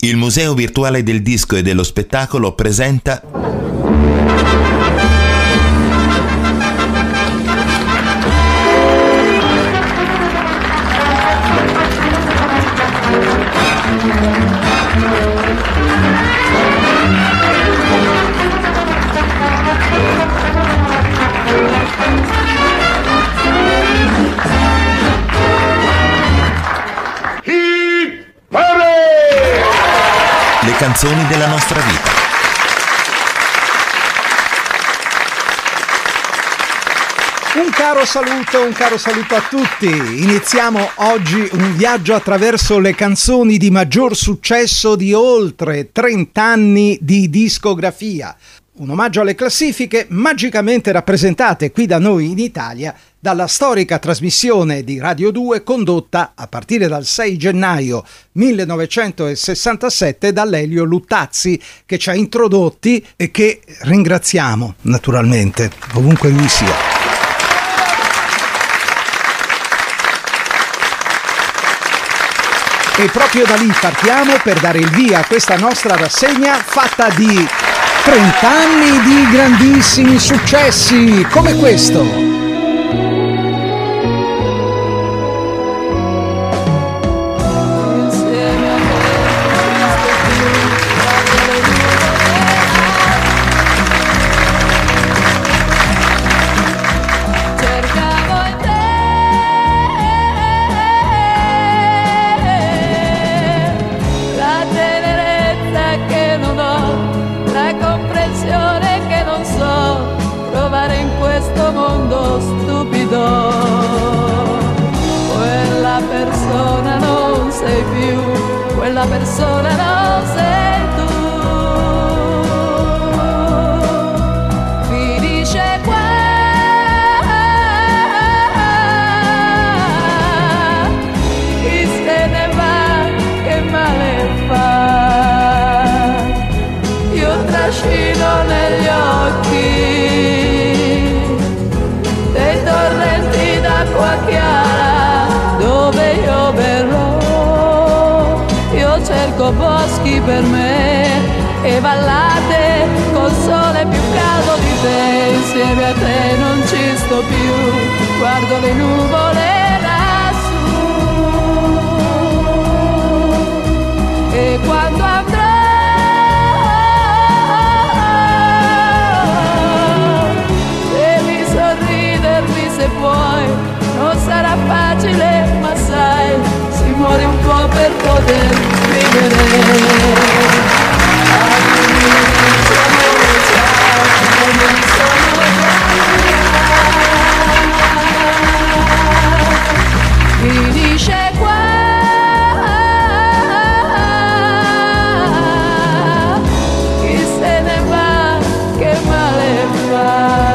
Il Museo Virtuale del Disco e dello Spettacolo presenta le canzoni della nostra vita. Un caro saluto a tutti. Iniziamo oggi un viaggio attraverso le canzoni di maggior successo di oltre 30 anni di discografia. Un omaggio alle classifiche magicamente rappresentate qui da noi in Italia dalla storica trasmissione di Radio 2 condotta a partire dal 6 gennaio 1967 dall'Elio Luttazzi, che ci ha introdotti e che ringraziamo naturalmente ovunque lui sia. E proprio da lì partiamo per dare il via a questa nostra rassegna fatta di 30 anni di grandissimi successi come questo. Quella persona non sei tu. Finisce qua, chi se ne va che male fa. Io trascino negli occhi dei torrenti d'acqua chiara dove io verrò. Cerco boschi per me e vallate col sole più caldo di te. Insieme a te non ci sto più, guardo le nuvole lassù. E quando andrò devi sorridermi se puoi. Non sarà facile, ma sai, si muore un po' per poter finisce qua, chi se ne va che male fa.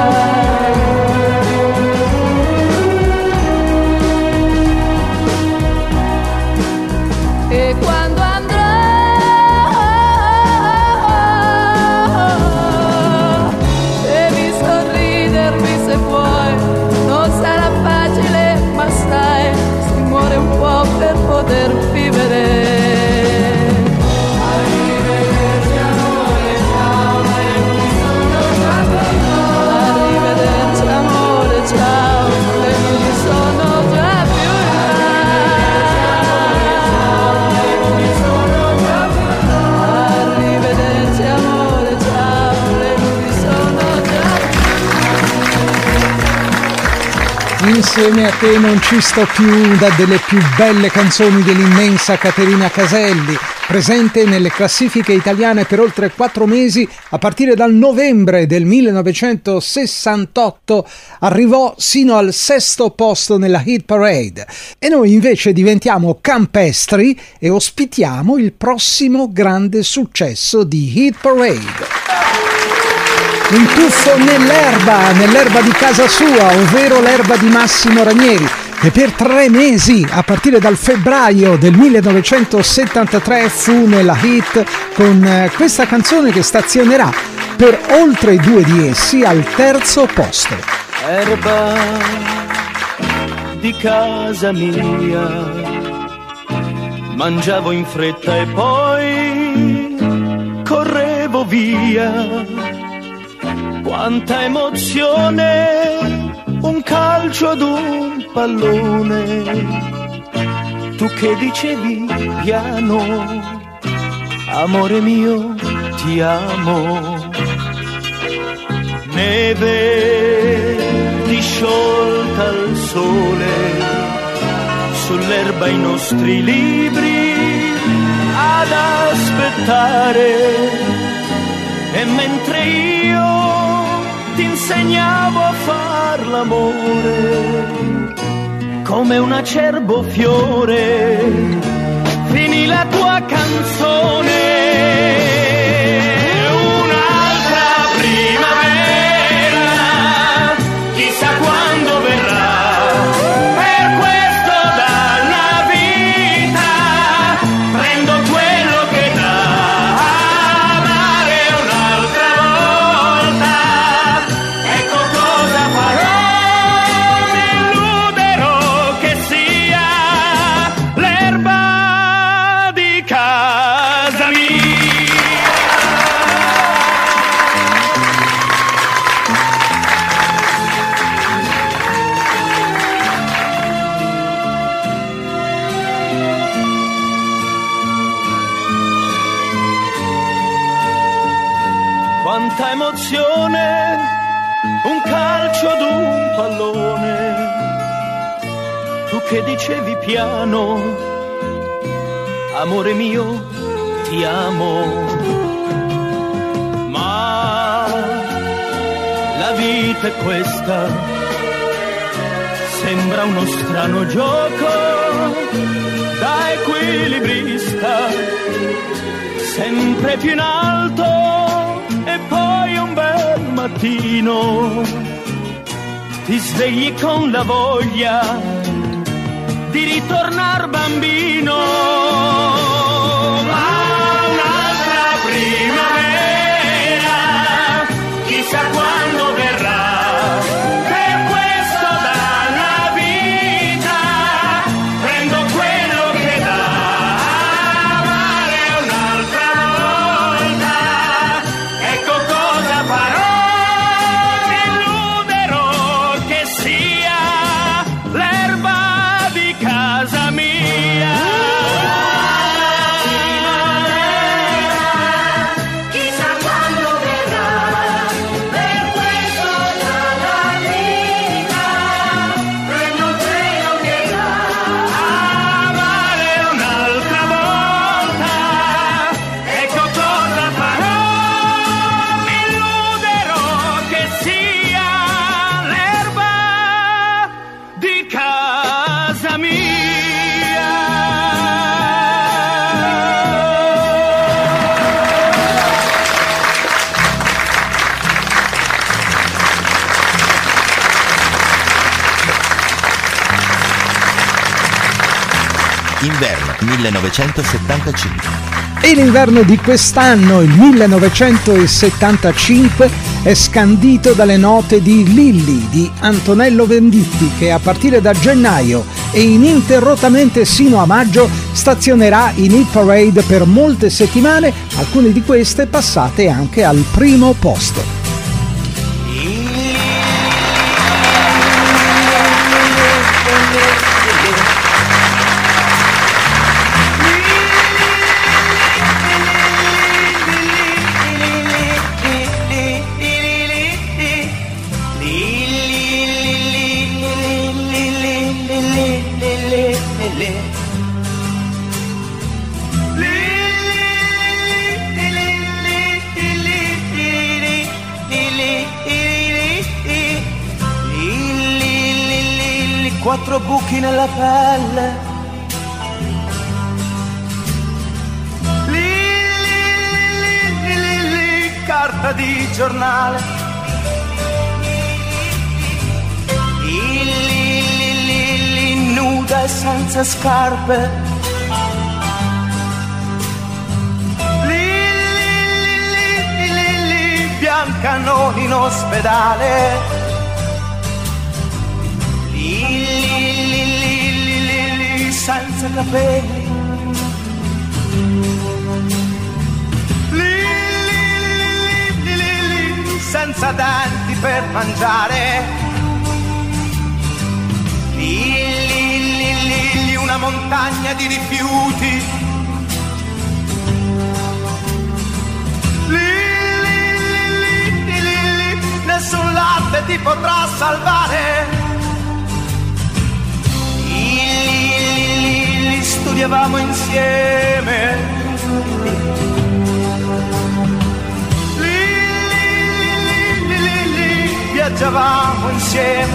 E quando andrò devi sorridermi se puoi. Non sarà facile, ma sai, si muore un po' per poter vivere. Arrivederci amore, ciao, arrivederci amore, ciao, le luci sono già più Insieme a te non ci sto più, una delle più belle canzoni dell'immensa Caterina Caselli, presente nelle classifiche italiane per oltre 4 mesi. A partire dal novembre del 1968 arrivò sino al 6° posto nella Hit Parade, e noi invece diventiamo campestri e ospitiamo il prossimo grande successo di Hit Parade. Un tuffo nell'erba di casa sua, ovvero l'erba di Massimo Ranieri, che per 3 mesi, a partire dal febbraio del 1973, fu nella hit con questa canzone che stazionerà per oltre 2 di essi al 3° posto. Erba di casa mia, Mangiavo in fretta e poi correvo via. Quanta emozione, un calcio ad un pallone. Tu che dicevi piano, amore mio, ti amo. Neve disciolta al sole, sull'erba i nostri libri ad aspettare. E mentre io ti insegnavo a far l'amore, come un acerbo fiore, finì la tua canzone. Un'altra primavera, chissà quando verrà. Per questo dalla vita prendo quello che dà. Amare un'altra volta, ecco cosa farò. Mi illuderò che sia l'erba di casa mia. Quanta emozione, un calcio ad un pallone. Tu che dicevi piano, amore mio, ti amo. Ma la vita è questa, sembra uno strano gioco da equilibrista, sempre più in alto e poi un bel mattino ti svegli con la voglia di ritornar bambino. Ma un'altra primavera, chissà quando verrà. Per questo dalla vita prendo quello che dà. Amare un'altra volta, ecco cosa farò. Mi illuderò che sia l'erba di casa mia. Chissà quando verrà, per questo dalla vita prendo quello che dà. Amare un'altra volta, ecco cosa farò. Mi illuderò che sia l'erba di casa mia. Inverno 1975. E l'inverno di quest'anno, il 1975, è scandito dalle note di Lilli di Antonello Venditti, che a partire da gennaio e ininterrottamente sino a maggio stazionerà in Hit Parade per molte settimane, alcune di queste passate anche al primo posto. Quattro buchi nella pelle, carta di giornale, nuda e senza scarpe, bianca non in ospedale. Senza capelli, per mangiare. Lì, una montagna di rifiuti. Lì, nessun latte ti potrà salvare. Lì, studiavamo insieme. Lì, viaggiavamo insieme.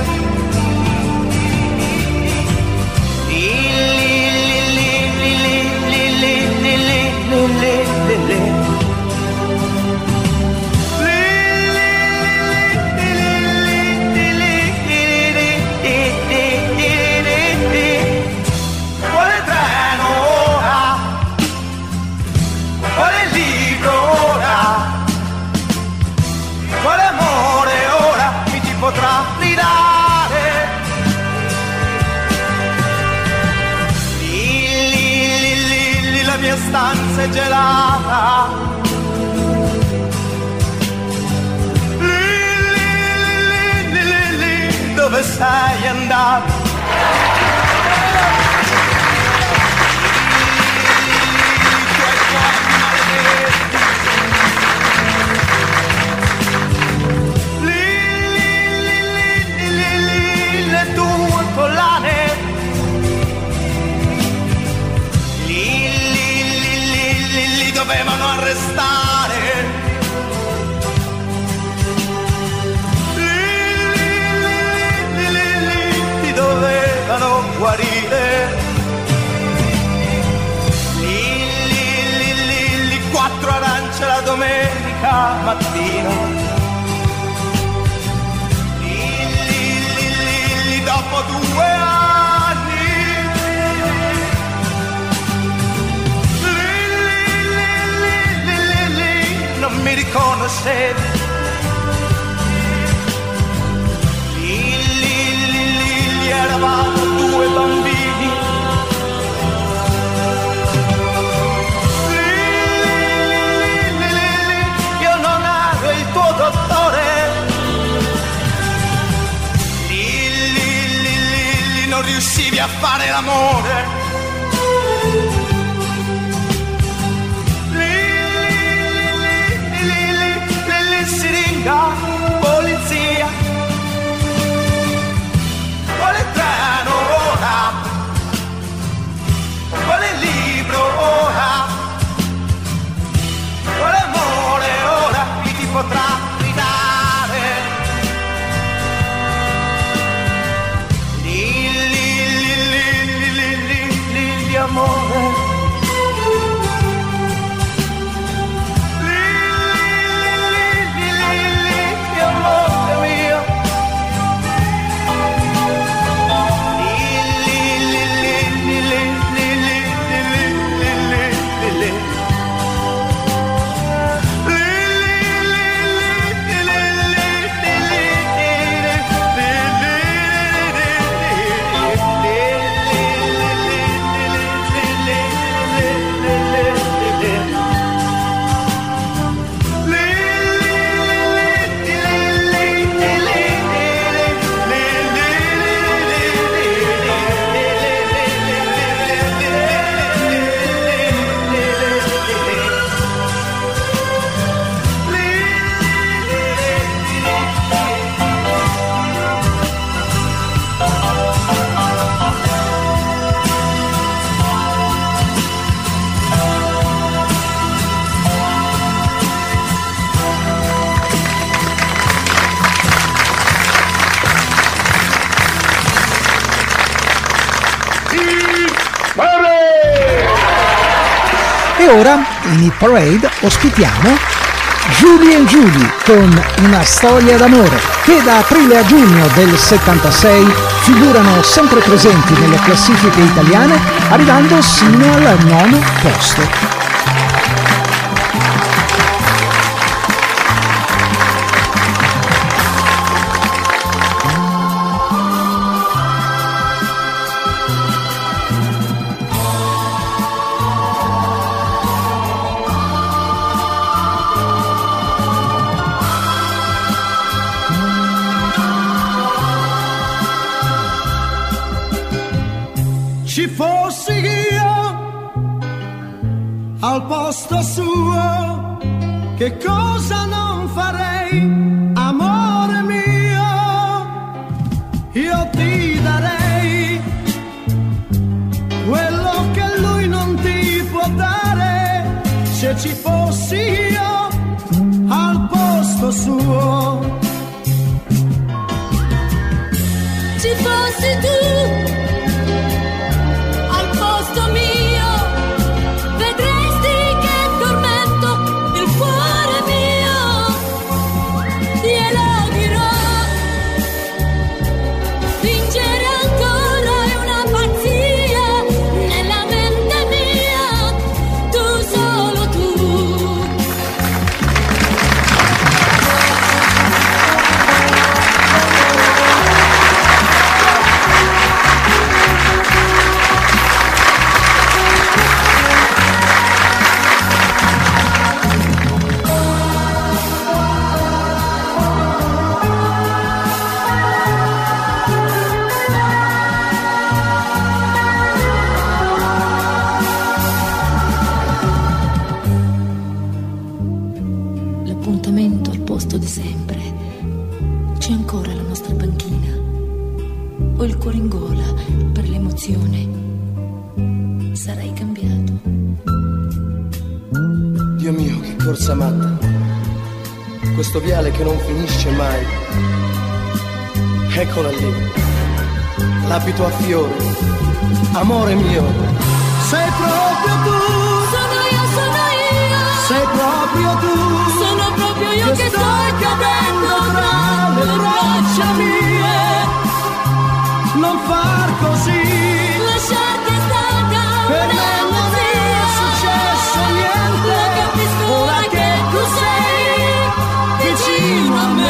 Quale treno ora? Quale libro ora? Quale amore ora mi ti potrà ridare? Lì, la mia stanza è gelata. Lì, dove sei andato? Le tue collane. Li dovevano arrestare. Li dovevano guarire. Li 4 arance la domenica mattina. Dopo 2 anni. Non mi riconoscevi. Lì, eravamo 2 bambini. Io non ero il tuo dottore. Non riuscivi a fare l'amore. Lì, siringa, polizia. Quale treno ora? Quale libro ora? Quale amore ora mi ti potrà ridare? Amore. Lì, amore mio. E ora in Hit Parade ospitiamo Julie & Julie con Una storia d'amore, che da aprile a giugno del 76 figurano sempre presenti nelle classifiche italiane, arrivando sino al 9° posto. ci fossi io al posto suo, che cosa non farei, amore mio? Io ti darei quello che lui non ti può dare, se ci fossi io al posto suo. Ci fossi tu al posto mio, vedresti che tormento il cuore mio. Glielo dirò, fingere ancora è una pazzia nella mente mia, tu solo tu. L'appuntamento al posto di sempre, c'è ancora la nostra banchina, ho il cuore in gola per l'emozione, sarai cambiato. Dio mio, che corsa matta, questo viale che non finisce mai. Eccola lì, l'abito a fiori, amore mio, sei proprio tu. Sono io, Sei proprio tu, sono proprio io che sto cadendo tra le braccia mie. Non far così, lasciarti è stata per me non è successo niente. Lo capisco ora che tu sei vicino a me.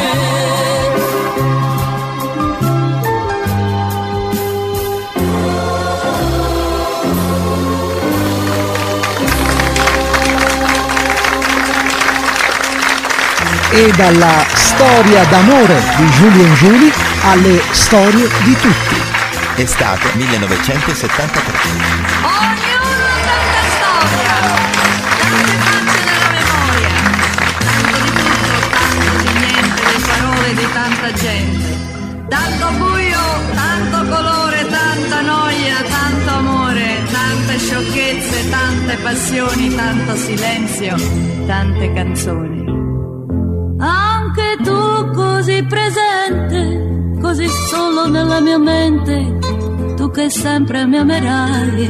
E dalla storia d'amore di Julie & Julie alle storie di tutti. Estate 1973. Ognuno tanta storia, tante facce nella memoria, tanto di tutto, tanto di niente, le parole di tanta gente, tanto buio, tanto colore, tanta noia, tanto amore, tante sciocchezze, tante passioni, tanto silenzio, tante canzoni. Anche tu così presente, così solo nella mia mente, tu che sempre mi amerai,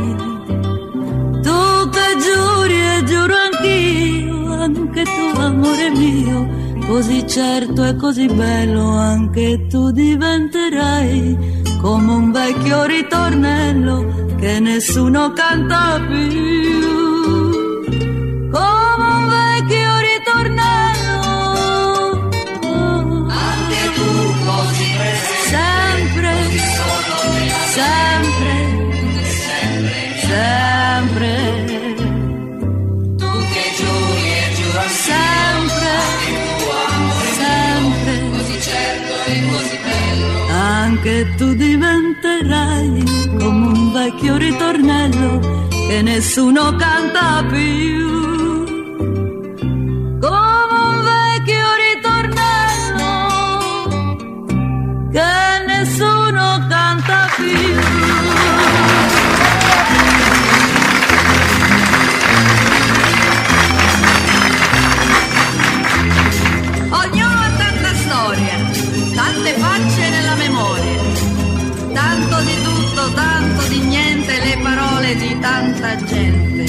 tu che giuri e giuro anch'io, anche tu amore mio, così certo e così bello, anche tu diventerai come un vecchio ritornello che nessuno canta più, come un vecchio ritornello. Sempre, sempre, tu che giuri e giuro sempre, sempre, così certo e così bello, anche tu diventerai come un vecchio ritornello che nessuno canta più. Come un vecchio ritornello che nessuno canta più. Ognuno ha tanta storia, tante facce nella memoria, tanto di tutto, tanto di niente, le parole di tanta gente.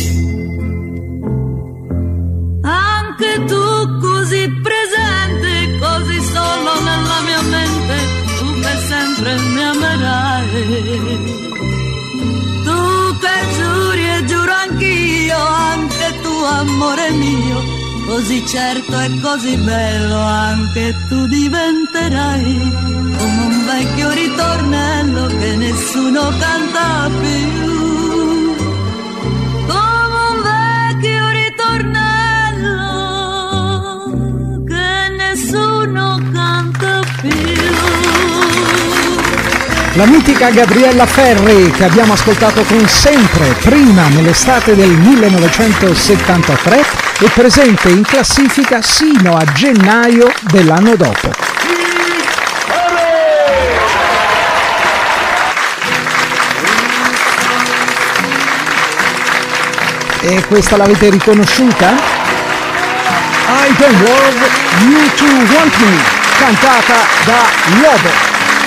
Anche tu così presente, così solo nella mia mente, tu che sempre mi amerai, tu che giuri e giuro anch'io, anche tu amore mio, così certo e così bello, anche tu diventerai come un vecchio ritornello che nessuno canta più, come un vecchio ritornello che nessuno canta più. La mitica Gabriella Ferri che abbiamo ascoltato con Sempre, prima nell'estate del 1973 e presente in classifica sino a gennaio dell'anno dopo. E questa l'avete riconosciuta? I Don't Love You To Want Me, cantata da Lobo.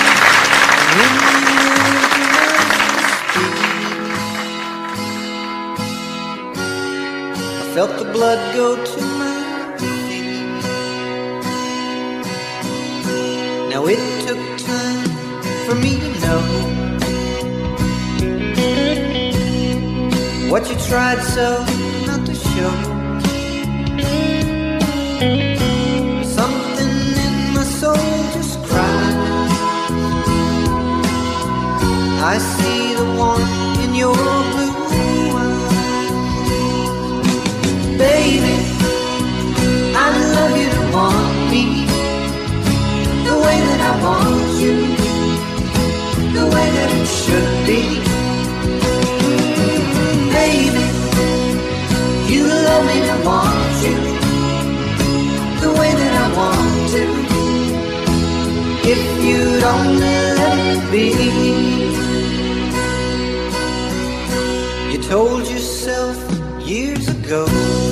Felt the blood go to my feet. Now it took time for me to know what you tried so not to show. Something in my soul just cried. I see the warmth in your blue. Baby, I love you to want me the way that I want you, the way that it should be. Baby, you love me to want you the way that I want to. If you'd only let it be. You told yourself years ago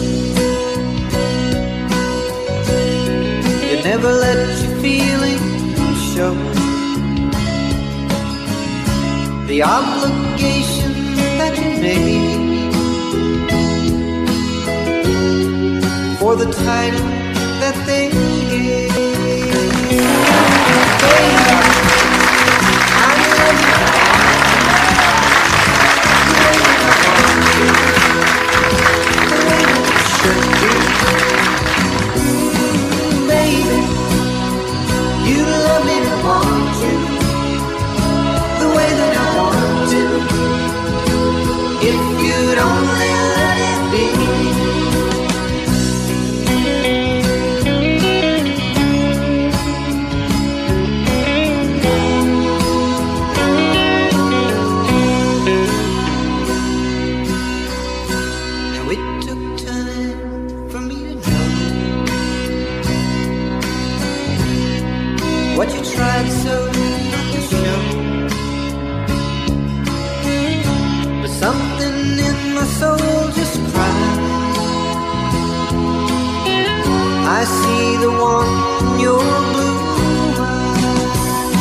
you never let your feelings show. The obligation that you made for the title that they gave. Baby, I love you. I see the warmth in your blue eyes.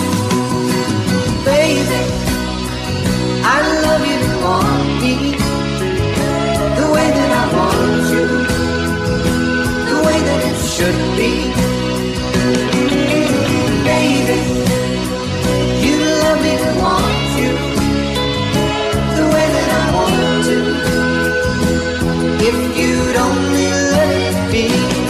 Baby, I love you to want me the way that I want you, the way that it should be. Baby, you love me to want you the way that I want to. If you'd only let it be.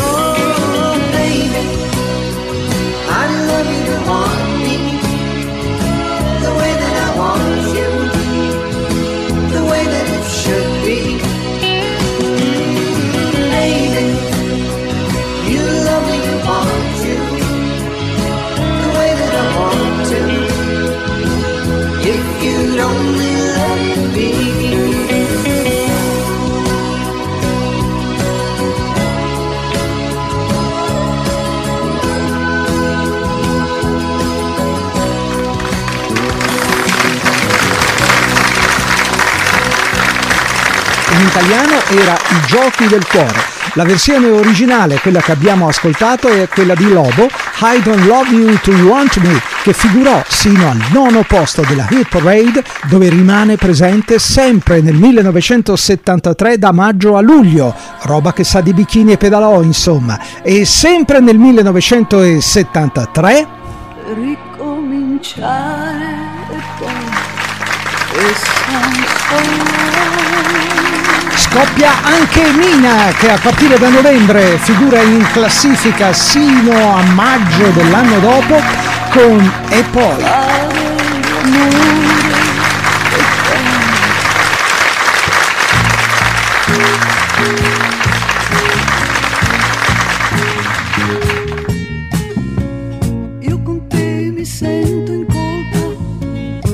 In italiano era I giochi del cuore. La versione originale, quella che abbiamo ascoltato, è quella di Lobo, I Don't Love You To Want Me, che figurò sino al 9° posto della Hit Parade, dove rimane presente sempre nel 1973 da maggio a luglio, roba che sa di bikini e pedalò insomma, e sempre nel 1973 ricominciare e poi scoppia anche Mina, che a partire da novembre figura in classifica sino a maggio dell'anno dopo con E poi. Io con te mi sento in colpa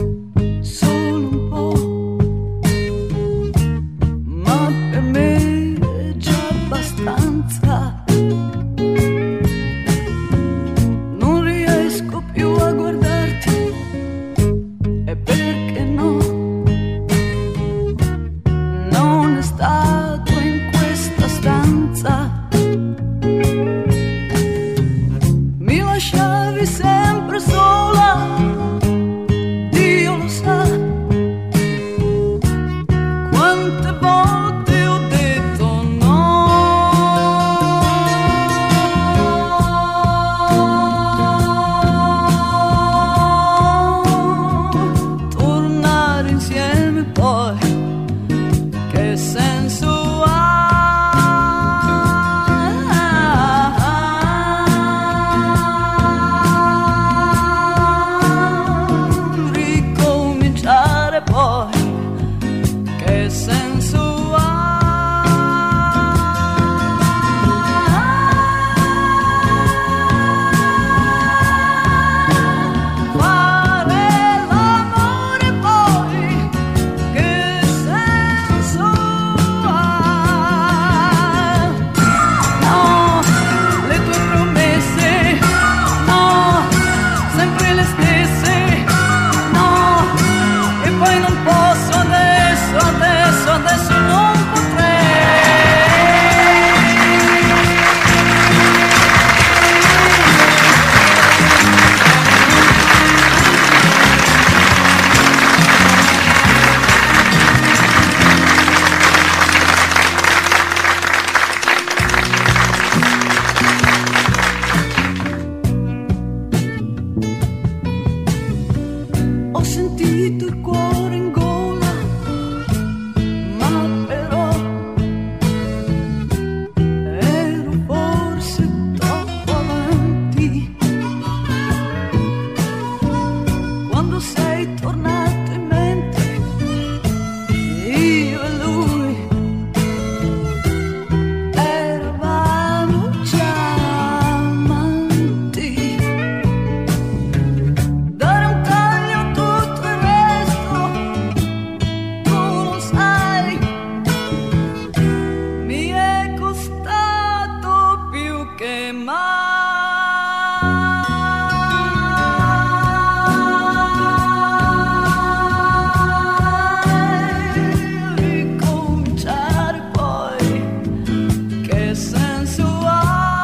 che senso ha?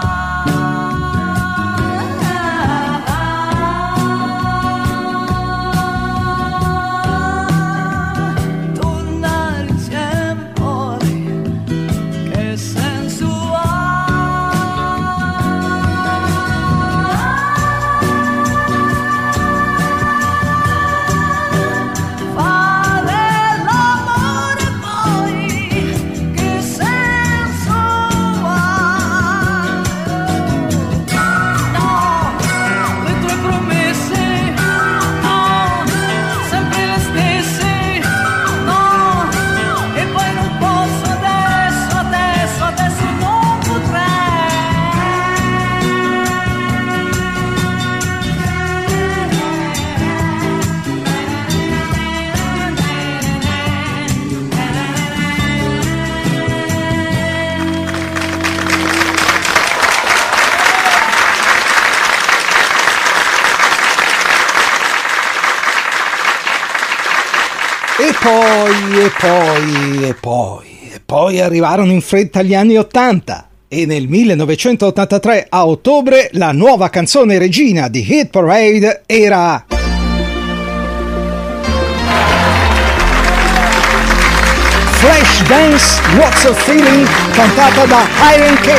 Tornare insieme poi, che senso ha? Fare l'amore poi, che senso ha? No, le tue promesse, no, sempre le stesse, no, e poi non posso adesso non potrei. E poi arrivarono in fretta gli anni '80 e nel 1983 a ottobre la nuova canzone regina di Hit Parade era Flashdance What's a Feeling, cantata da Iron K.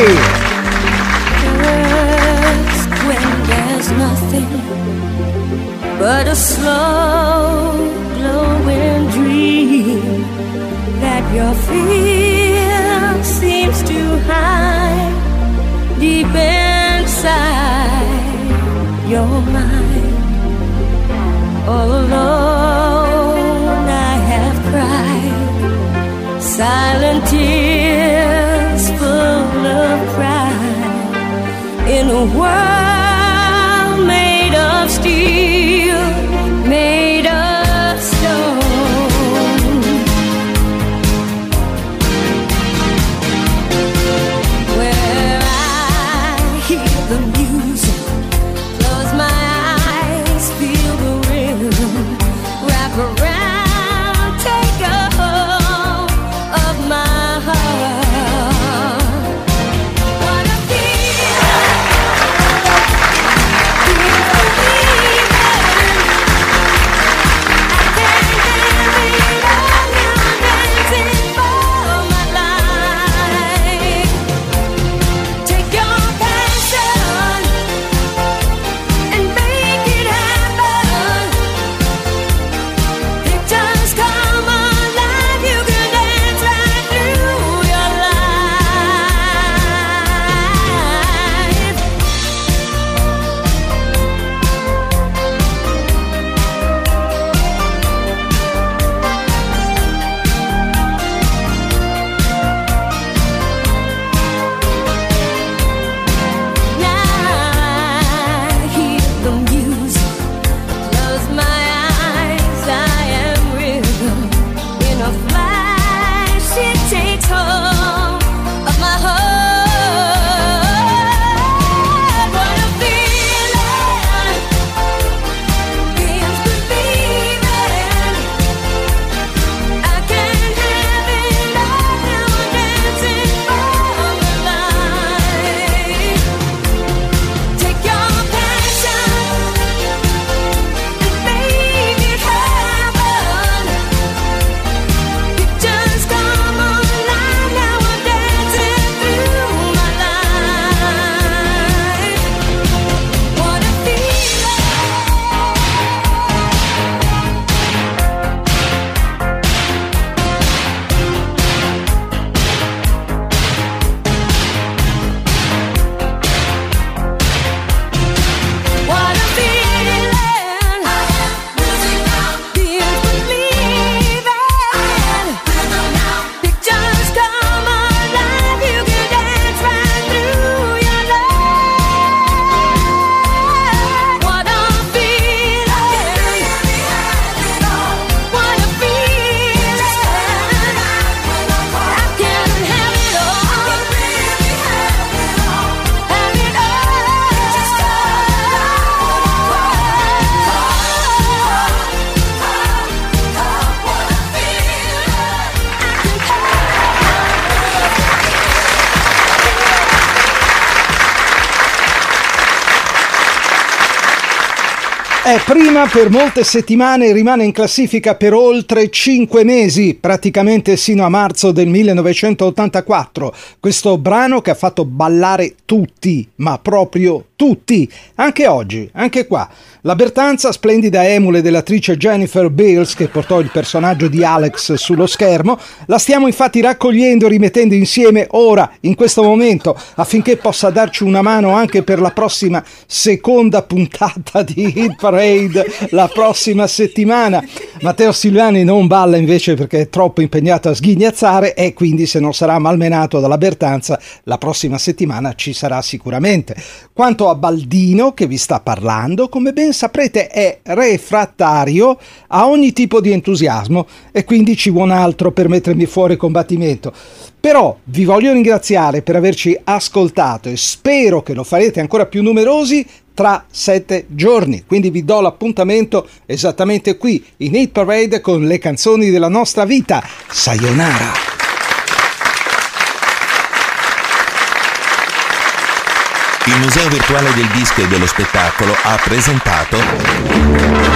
When there's nothing but a slow glowing dream that your fear seems to hide deep inside your mind. All alone I have cried silent tears full of pride in a world made of steel, made of stone. Where I hear the music, close my eyes, feel the rhythm, wrap around, take a hold of my heart. What a feeling! Prima per molte settimane, rimane in classifica per oltre 5 mesi, praticamente sino a marzo del 1984. Questo brano che ha fatto ballare tutti, ma proprio tutti, anche oggi, anche qua. La Bertanza, splendida emule dell'attrice Jennifer Beals, che portò il personaggio di Alex sullo schermo, la stiamo infatti raccogliendo e rimettendo insieme ora, in questo momento, affinché possa darci una mano anche per la prossima seconda puntata di Hit Parade, la prossima settimana. Matteo Silvani non balla invece perché è troppo impegnato a sghignazzare, e quindi se non sarà malmenato dalla Bertanza, la prossima settimana ci sarà sicuramente. Quanto a Baldino, che vi sta parlando, come ben saprete è refrattario a ogni tipo di entusiasmo, e quindi ci vuole altro per mettermi fuori combattimento. Però vi voglio ringraziare per averci ascoltato, e spero che lo farete ancora più numerosi tra 7 giorni. Quindi vi do l'appuntamento esattamente qui in Hit Parade con le canzoni della nostra vita. Sayonara. Il Museo Virtuale del Disco e dello Spettacolo ha presentato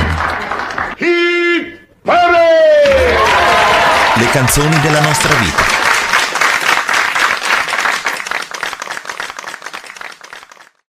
le canzoni della nostra vita.